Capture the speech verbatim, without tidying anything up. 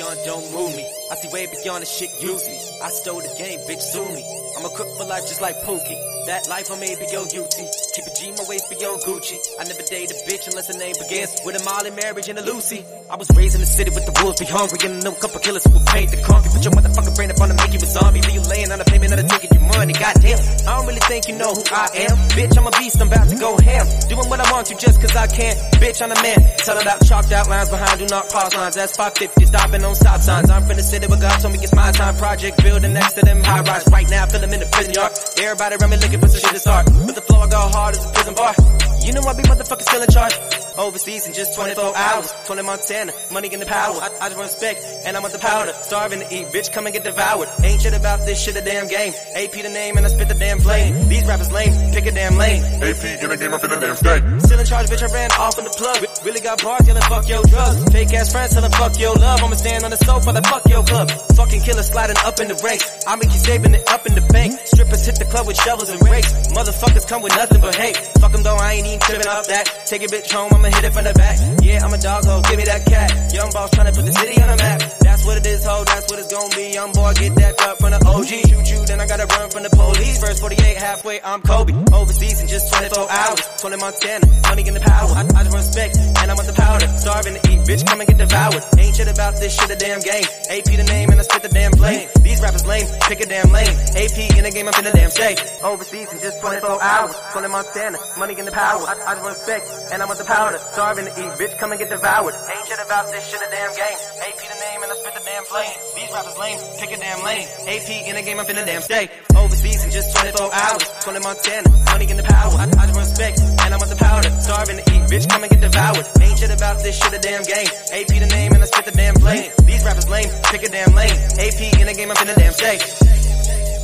beyond, don't move me. I see way beyond the shit use me. I stole the game, bitch, sue me. I'm a crook for life just like Pookie. That life I made be your U T. Keep a G in my waist, be your Gucci. I never date a bitch unless her name begins with a Molly marriage and a Lucy. I was raised in the city with the wolves be hungry, and I know a couple killers who will paint the concrete. Put your motherfucking brain up on to make you a zombie. Leave you laying on the payment of the ticket, you money. Goddamn, I don't really think you know who I am. Bitch, I'm a beast, I'm about to go ham. Doing what I want to just cause I can. Bitch, I'm a man. Tell about chalked out lines behind, do not cross lines. That's five fifty, stopping on stop signs. I'm from the city where God told me it's my time. Project building next to them high rise. Right now, feel them in the prison yard. Everybody around me looking for some shit to start. But the flow I go hard as a prison bar. You know I be motherfucking still in charge. Overseas in just twenty-four hours. Tony Montana, money in the power. I, I just want respect, and I want the powder. Starving to eat, bitch, come and get devoured. Ain't shit about this shit a damn game. A P the name and I spit the damn flame. These rappers lame, pick a damn lane. A P in the game, I'm finna damn stay. Still in charge, bitch, I ran off in the plug. Re- really got bars, yelling fuck your drugs. Fake ass friends telling fuck your love. I'ma stand on the sofa like fuck your club. Fucking killers sliding up in the ranks. I'ma keep saving it up in the bank. Strippers hit the club with shovels and rakes. Motherfuckers come with nothing but hate. Fuck them though, I ain't even tripping off that. Take your bitch home, I'ma hit it from the back. Yeah, I'm a dog ho, give me that cat. Young boss tryna put the city on the map. That's what it is, ho, that's what it's gon' be. Young boy, get that up from the O G. Shoot you, then I gotta run from the police. First forty-eight, halfway, I'm Kobe. Overseas in just twenty-four hours. Tony Montana, money in the power. I, I just want respect, and I want the powder. Starving to eat, bitch, come and get devoured. Ain't shit about this shit a damn game. A P the name, and I spit the damn flame. These rappers lame, pick a damn lane. A P in the game, I'm finna damn stay. Overseas in just twenty-four hours. Tony Montana, money in the power. I, I just want respect, and I want the powder. Starving to eat, bitch, come and get devoured. Ain't shit about this shit a damn game. A P the name, and I spit the damn flame. These rappers lame, pick a damn lane. A P in the game, I'm finna damn stay. Overseas in just twenty-four hours. Tony Montana, money in the power. I, I just want respect, and I want the powder. Starving to eat, bitch, come and get devoured. Ain't shit about this shit a damn game. A P the name, and I spit the damn flame. These rappers lame, pick a damn lane. A P in the game, I'm finna damn stay.